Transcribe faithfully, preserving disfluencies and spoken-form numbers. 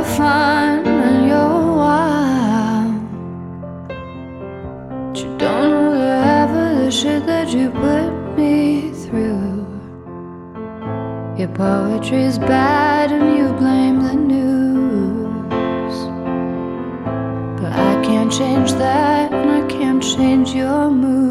fun when you're wild, but you don't know the half of the shit that you put me through. Your poetry's bad and you blame the news, but I can't change that and I can't change your mood.